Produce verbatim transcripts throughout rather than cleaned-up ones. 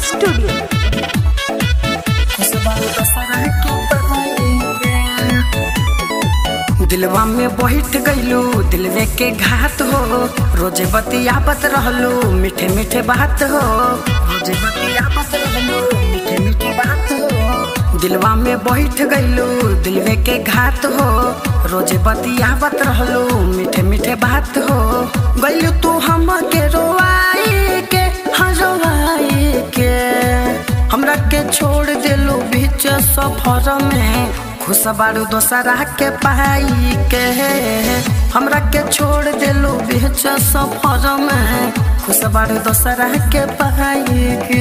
Studio. दिलवा में बैठ गईलू दिलवे के घात हो, रोजे बतियाबत रहलू मीठे मीठे बात हो, रोजे बतियाबत रहलू मीठे मीठे बात हो। दिलवा में बैठ गईलू दिलवे के घात हो, रोजे बतियाबत रहलू मीठे मीठे बात हो। गईलू तू हम के रोवाई के, हाँ रोवाई के, हमरा के छोड़ दिलू बीच सफर में, खुश बारू दोसरा के पाई के। हमरा के छोड़ दिलू बीच सफर में, खुश बारू दोसरा के पाई के।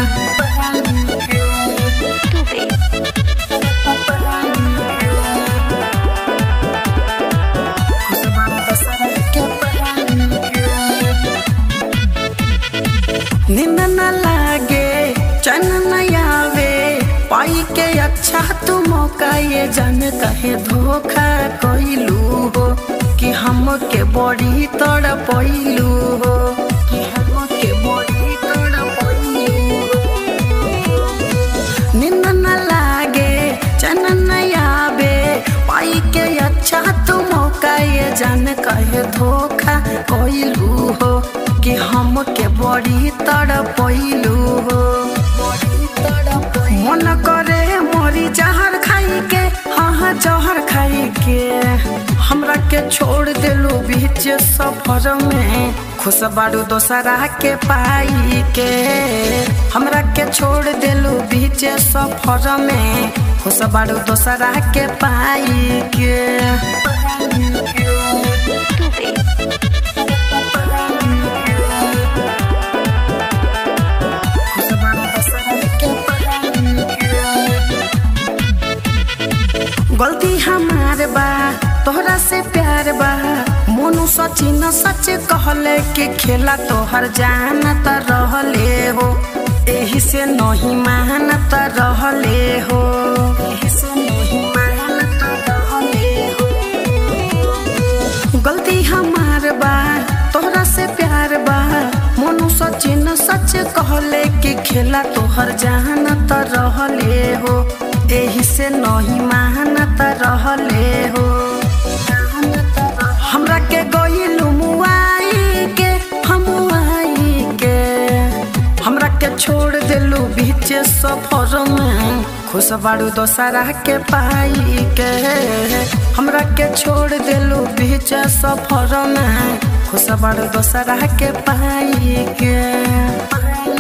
नींद न लागे चैन न आवे, पाई के अच्छा तू मौका ये जान कहे धोखा कइलू हो, कि हम के बड़ी तड़पइलू हो, कि हम के बड़ी तड़पइलू हो। नींद न लागे चैन न आवे, पाई के अच्छा तू मौका ये जान कहे धोखा कइलू हो, कि हम के बड़ी तड़पइलू हो। मन करे मोरी जहर खाई के, हाँ जहर खाई के, हमरा के छोड़ दिलू बीच सफर में, खुश बारू दोसरा के पाई के। हमरा के छोड़ दिलू बीच सफर में, खुश बारू दोसरा के पाई के। गलती हमार बा तोहरा से प्यार बा, मोनू सचिन सच कहले कि खेला तोहर जानत रहले हो, एही से नहीं मानत रहले हो, एही से नहीं मानत रहले हो। गलती हमार बा तोहरा से प्यार बा, मोनू सचिन सच कहले कि खेला तोहर जानत रहले हो, एही से नहीं मानत रहले हो। हमरा के गइलू मुआई के, हम आई के, हमरा के छोड़ दिलू बीच सफर में, खुश बारू दोसरा के पाई के। हमरा के छोड़ दिलू बीच सफर में, खुश बारू दोसरा के पाई के।